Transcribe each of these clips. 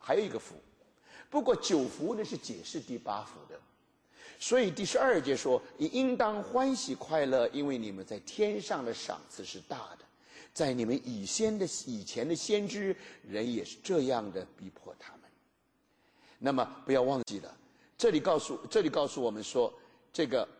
还有一个福。不过9福呢是解释第8福的。所以第12节说：“你应当欢喜快乐，因为你们在天上的赏赐是大的。在你们以前的先知，人也是这样的逼迫他们。”那么不要忘记了，这里告诉我们说，这个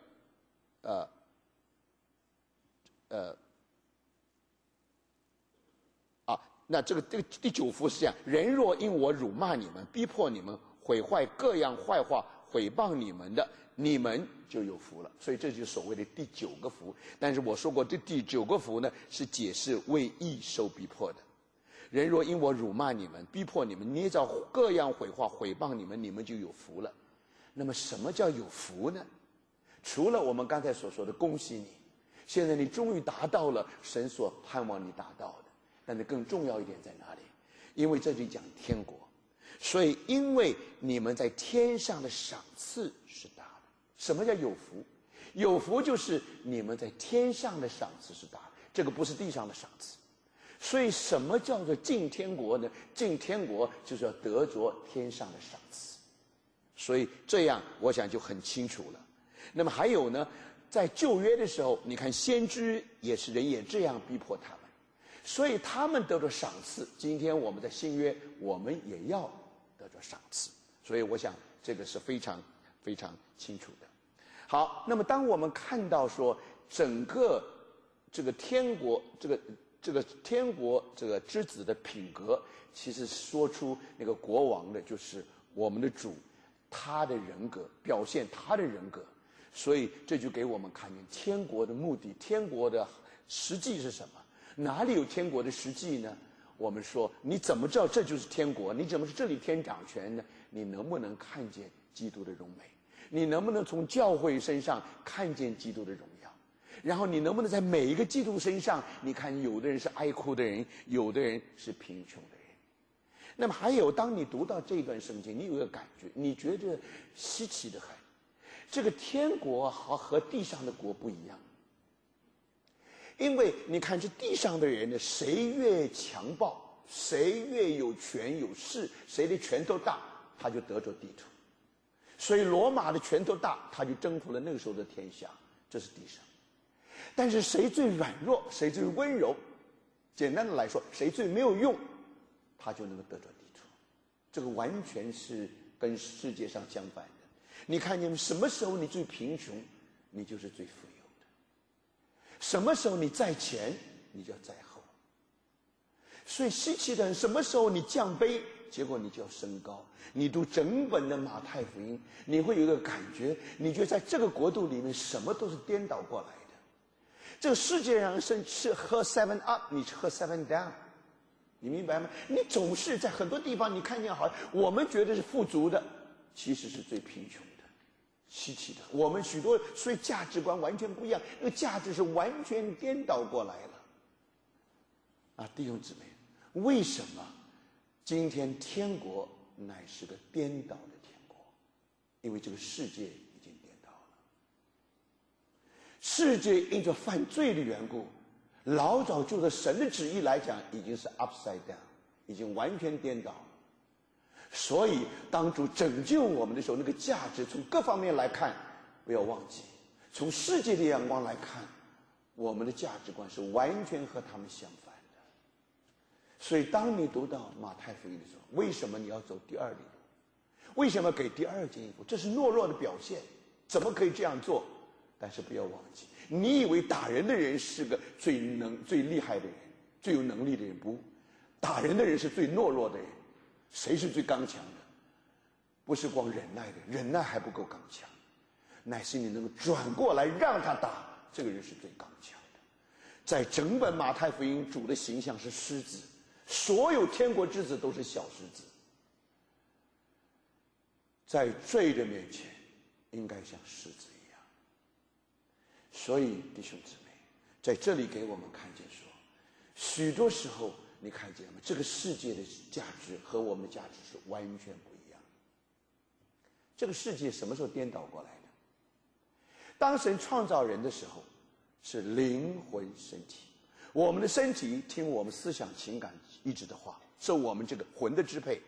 那这个第9福是这样：人若因我辱骂你们、逼迫你们、毁坏各样坏话、毁谤你们的，你们就有福了。所以这就是所谓的第9个福。但是我说过，这第9个福呢，是解释为义受逼迫的。人若因我辱骂你们、逼迫你们、捏造各样毁话、毁谤你们，你们就有福了。那么什么叫有福呢？除了我们刚才所说的恭喜你，现在你终于达到了神所盼望你达到的。但是更重要一点在哪里？因为这里讲天国，所以因为你们在天上的赏赐是大的。什么叫有福？有福就是你们在天上的赏赐是大的，这个不是地上的赏赐。所以什么叫做进天国呢？进天国就是要得着天上的赏赐。所以这样我想就很清楚了。那么还有呢，在旧约的时候，你看先知也是人也这样逼迫他们，所以他们得着赏赐。今天我们在新约，我们也要得着赏赐。所以我想这个是非常非常清楚的。好，那么当我们看到说整个这个天国这个天国这个之子的品格，其实说出那个国王的就是我们的主，他的人格，表现他的人格。所以这就给我们看见天国的目的，天国的实际是什么？哪里有天国的实际呢？我们说你怎么知道这就是天国？你怎么是这里天掌权呢？你能不能看见基督的荣美？你能不能从教会身上看见基督的荣耀？然后你能不能在每一个基督身上，你看有的人是哀哭的人，有的人是贫穷的人。那么还有，当你读到这段圣经，你有一个感觉，你觉得稀奇的很。这个天国和地上的国不一样，因为你看这地上的人呢，谁越强暴，谁越有权有势，谁的拳头大，他就得着地土。所以罗马的拳头大，他就征服了那个时候的天下，这是地上。但是谁最软弱，谁最温柔，简单的来说，谁最没有用，他就能够得着地土。这个完全是跟世界上相反的。你看见什么时候你最贫穷，你就是最富有的；什么时候你在前，你就要在后。所以稀奇的很，什么时候你降卑，结果你就要升高。你读整本的马太福音，你会有一个感觉，你觉得在这个国度里面，什么都是颠倒过来的。这个世界上是喝 7 up， 你喝 7 down， 你明白吗？你总是在很多地方，你看见好像我们觉得是富足的，其实是最贫穷的。稀奇的，我们许多所以价值观完全不一样，那个价值是完全颠倒过来了。啊，弟兄姊妹，为什么今天天国乃是个颠倒的天国？因为这个世界已经颠倒了。世界因着犯罪的缘故，老早就着神的旨意来讲，已经是 upside down， 已经完全颠倒了。所以当主拯救我们的时候，那个价值从各方面来看，不要忘记，从世界的眼光来看，我们的价值观是完全和他们相反的。所以当你读到马太福音的时候，为什么你要走第2里路？为什么给第2件衣服？这是懦弱的表现，怎么可以这样做？但是不要忘记，你以为打人的人是个最厉害的人，最有能力的人，不，打人的人是最懦弱的人。谁是最刚强的？不是光忍耐的，忍耐还不够刚强，乃是你能够转过来让他打，这个人是最刚强的。在整本马太福音，主的形象是狮子，所有天国之子都是小狮子，在罪的面前应该像狮子一样。所以弟兄姊妹，在这里给我们看见说，许多时候你看见吗？这个世界的价值和我们的价值是完全不一样。这个世界什么时候颠倒过来的？当神创造人的时候，是灵魂身体，我们的身体听我们思想情感意志的话，受我们这个魂的支配。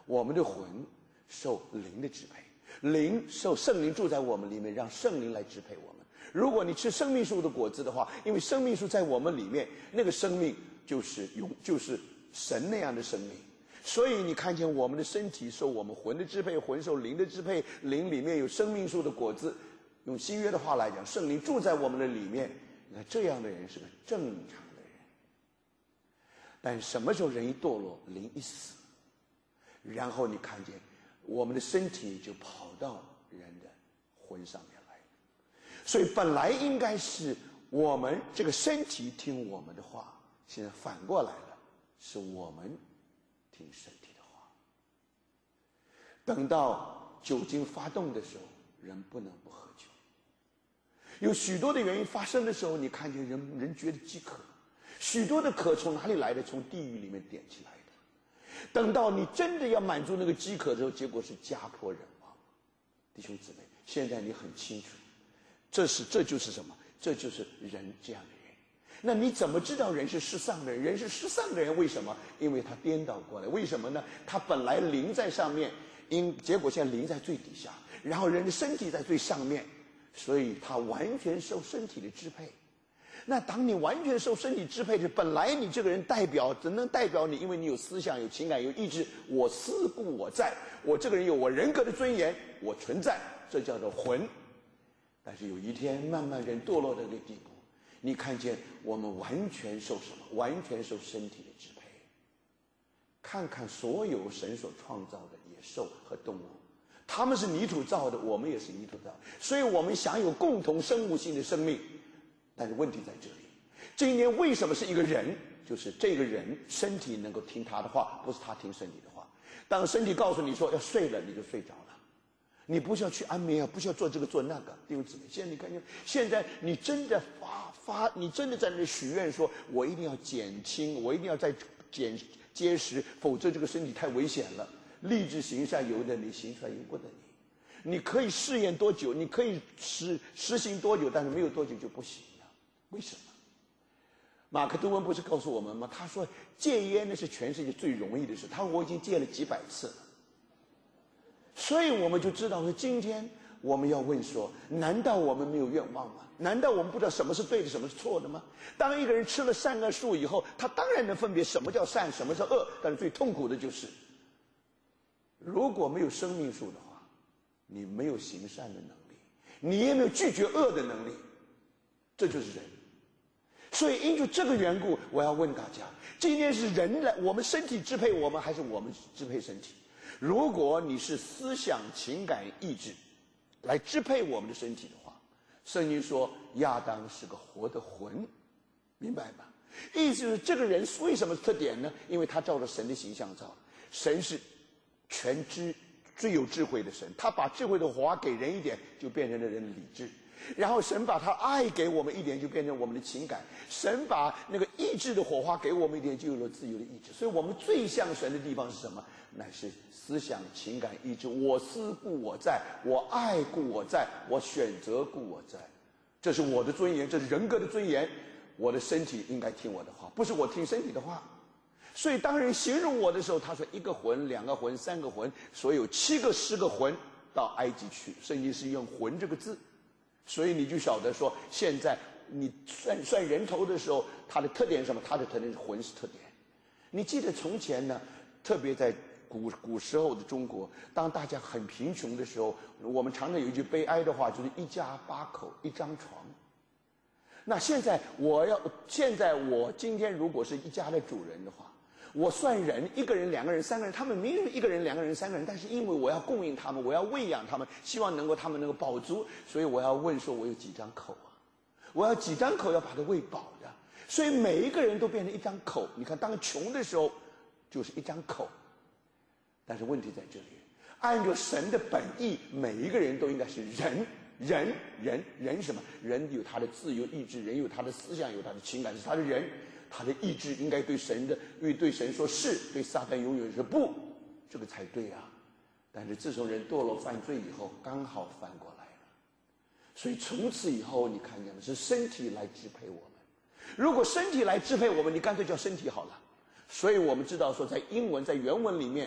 我们的魂受灵的支配，灵受圣灵住在我们里面，让圣灵来支配我们。如果你吃生命树的果子的话，因为生命树在我们里面，那个生命就是神那样的生命。所以你看见我们的身体受我们魂的支配，魂受灵的支配，灵里面有生命树的果子。用新约的话来讲，圣灵住在我们的里面。你看这样的人是个正常的人。但什么时候人一堕落，灵一死，然后你看见我们的身体就跑到人的魂上面来。所以本来应该是我们这个身体听我们的话，现在反过来了，是我们听身体的话。等到酒精发动的时候，人不能不喝酒。有许多的原因发生的时候，你看见人觉得饥渴，许多的渴从哪里来的？从地狱里面点起来的。等到你真的要满足那个饥渴的时候，结果是家破人亡。弟兄姊妹，现在你很清楚，这就是什么？这就是人这样的人。那你怎么知道人是失丧的人？人是失丧的人，为什么？因为他颠倒过来。为什么呢？他本来灵在上面，结果现在灵在最底下，然后人的身体在最上面，所以他完全受身体的支配。那当你完全受身体支配的，本来你这个人只能代表你，因为你有思想、有情感、有意志。我思故我在，我这个人有我人格的尊严，我存在，这叫做魂。但是有一天，慢慢人堕落到这个地步，你看见我们完全受什么？完全受身体的支配。看看所有神所创造的野兽和动物，他们是泥土造的，我们也是泥土造的，所以我们享有共同生物性的生命。但是问题在这里，今天为什么是一个人？就是这个人身体能够听他的话，不是他听身体的话。当身体告诉你说要睡了，你就睡着了，你不需要去安眠啊，不需要做这个做那个。弟兄姊妹，现在你看见，现在你真的你真的在那里许愿说，我一定要减轻，我一定要再结实，否则这个身体太危险了。立志行善，由得你，行出来由不得你。你可以试验多久，你可以实行多久，但是没有多久就不行了。为什么？马克吐温不是告诉我们吗？他说戒烟那是全世界最容易的事，他说我已经戒了几百次了。所以我们就知道说，今天我们要问说，难道我们没有愿望吗？难道我们不知道什么是对的，什么是错的吗？当一个人吃了善恶树以后，他当然能分别什么叫善，什么是恶。但是最痛苦的就是，如果没有生命树的话，你没有行善的能力，你也没有拒绝恶的能力，这就是人。所以因着这个缘故，我要问大家，今天是人来，我们身体支配我们，还是我们支配身体？如果你是思想、情感、意志来支配我们的身体的话，圣经说亚当是个活的魂，明白吗？意思是这个人为什么特点呢？因为他照着神的形象造，神是全知最有智慧的神，他把智慧的火花给人一点，就变成了人的理智。然后神把他爱给我们一点，就变成我们的情感。神把那个意志的火花给我们一点，就有了自由的意志。所以我们最像神的地方是什么？乃是思想、情感、意志。我思故我在，我爱故我在，我选择故我在。这是我的尊严，这是人格的尊严。我的身体应该听我的话，不是我听身体的话。所以当人形容我的时候，他说一个魂、两个魂、三个魂，所以有7个、10个魂到埃及去。圣经是用魂这个字。所以你就晓得说，现在你算人头的时候，它的特点是什么？它的特点是魂是特点。你记得从前呢，特别在古时候的中国，当大家很贫穷的时候，我们常常有一句悲哀的话，就是一家8口一张床。那现在我今天如果是一家的主人的话，我算人，一个人、2个人、3个人，他们明明一个人、2个人、3个人，但是因为我要供应他们，我要喂养他们，希望他们能够饱足，所以我要问说，我有几张口啊？我要几张口要把它喂饱的？所以每一个人都变成一张口。你看，当穷的时候，就是一张口。但是问题在这里，按照神的本意，每一个人都应该是人什么？人有他的自由意志，人有他的思想，有他的情感，是他的人。他的意志应该对神说是，对撒旦永远是不，这个才对啊。但是自从人堕落犯罪以后，刚好反过来了。所以从此以后，你看见了，是身体来支配我们。如果身体来支配我们，你干脆叫身体好了。所以我们知道说，在英文在原文里面，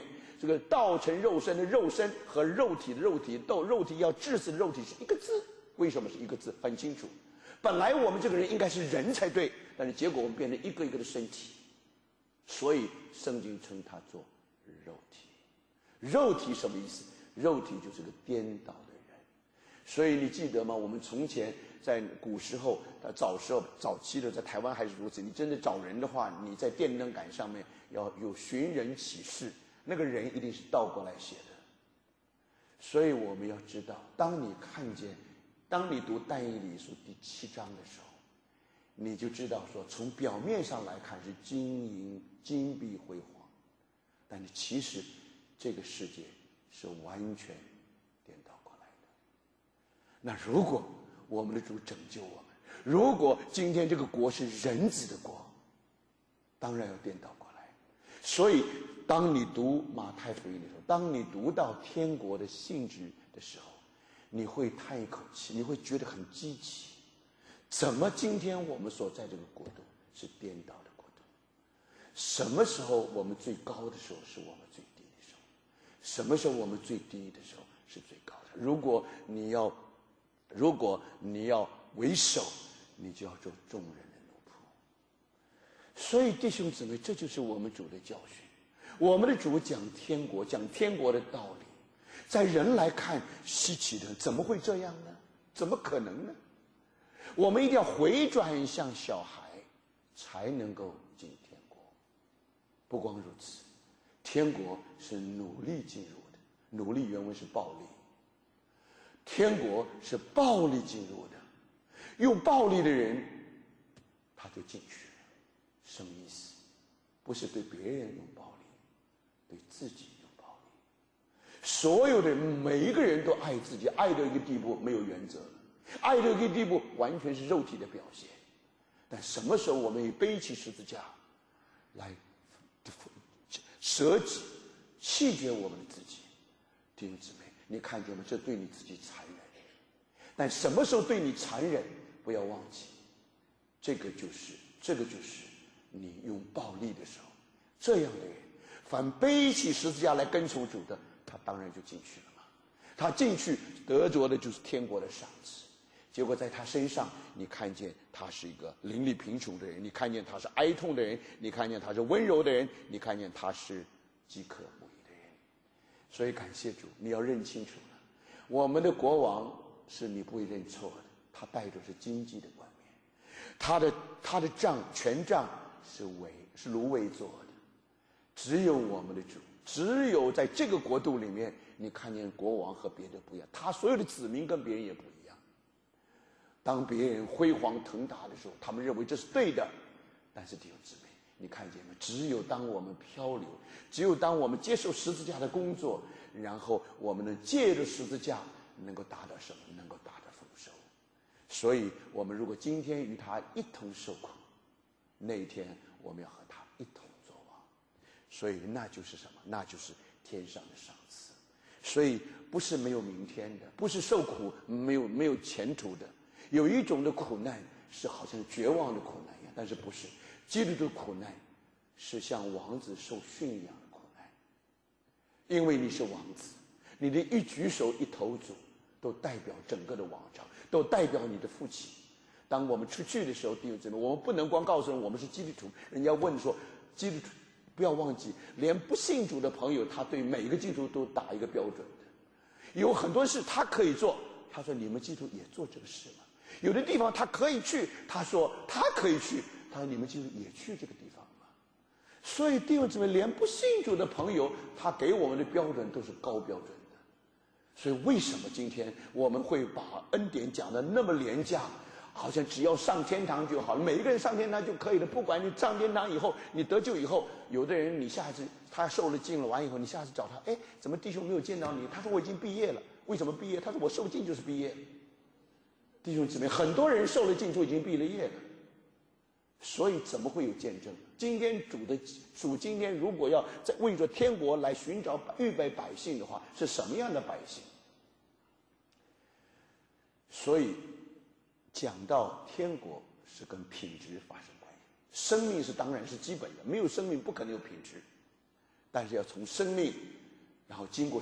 这个道成肉身的肉身和肉体的肉体，肉体要致死的肉体是一个字。为什么是一个字？很清楚，本来我们这个人应该是人才对，但是结果我们变成一个一个的身体，所以圣经称它做肉体。肉体什么意思？肉体就是个颠倒的人。所以你记得吗？我们从前在古时候早期的在台湾还是如此，你真的找人的话，你在电灯杆上面要有寻人启事，那个人一定是倒过来写的。所以我们要知道，当你读但以理书第7章的时候，你就知道说，从表面上来看是金银金碧辉煌，但是其实这个世界是完全颠倒过来的。那如果我们的主拯救我们，如果今天这个国是人子的国，当然要颠倒过来。所以当你读马太福音的时候，当你读到天国的性质的时候，你会叹一口气，你会觉得很稀奇，怎么今天我们所在这个国度是颠倒的国度？什么时候我们最高的时候是我们最低的时候？什么时候我们最低的时候是最高的？如果你要为首，你就要做众人的奴仆。所以弟兄姊妹，这就是我们主的教训。我们的主讲天国的道理，在人来看稀奇的，怎么会这样呢？怎么可能呢？我们一定要回转向小孩，才能够进天国。不光如此，天国是努力进入的，努力原文是暴力。天国是暴力进入的，用暴力的人他就进去了。什么意思？不是对别人用暴力，对自己用暴力。所有的人，每一个人都爱自己，爱到一个地步没有原则了，爱到一个地步完全是肉体的表现。但什么时候我们以背起十字架来舍己弃绝我们的自己？弟兄姊妹，你看见吗？这对你自己残忍。但什么时候对你残忍，不要忘记，这个就是你用暴力的时候。这样的人，凡背起十字架来跟从主的，他当然就进去了嘛。他进去得着的就是天国的赏赐。结果在他身上，你看见他是一个灵力贫穷的人，你看见他是哀痛的人，你看见他是温柔的人，你看见他是饥渴慕义的人。所以感谢主，你要认清楚了，我们的国王是你不会认错的，他带着是经济的冠冕，他的杖权杖是芦苇做的。只有我们的主，只有在这个国度里面，你看见国王和别的不一样，他所有的子民跟别人也不一样。当别人辉煌腾达的时候，他们认为这是对的，但是弟兄姊妹，你看见没？只有当我们漂流，只有当我们接受十字架的工作，然后我们能借着十字架能够达到什么？能够达到丰收。所以我们如果今天与他一同受苦，那一天我们要和他一同作王。所以那就是什么？那就是天上的赏赐。所以不是没有明天的，不是受苦没有前途的。有一种的苦难是好像绝望的苦难一样，但是不是。基督的苦难是像王子受训一样的苦难，因为你是王子，你的一举手一投足都代表整个的王朝，都代表你的父亲。当我们出去的时候，弟兄姊妹，我们不能光告诉人我们是基督徒，人家问说基督徒，不要忘记，连不信主的朋友，他对每一个基督徒都打一个标准的。有很多事他可以做，他说你们基督徒也做这个事吗？有的地方他可以去，他说他可以去，他说你们基督徒也去这个地方吗？所以弟兄姊妹，连不信主的朋友，他给我们的标准都是高标准的。所以为什么今天我们会把恩典讲得那么廉价，好像只要上天堂就好了，每一个人上天堂就可以了。不管你上天堂以后，你得救以后，有的人你下次他受了浸了完以后，你下次找他，怎么弟兄没有见到你？他说我已经毕业了。为什么毕业？他说我受浸就是毕业。弟兄姊妹，很多人受了浸就已经毕了业了，所以怎么会有见证？今天主今天如果要在为着天国来寻找预备百姓的话，是什么样的百姓？所以讲到天国是跟品质发生关系，生命是当然是基本的，没有生命不可能有品质，但是要从生命然后经过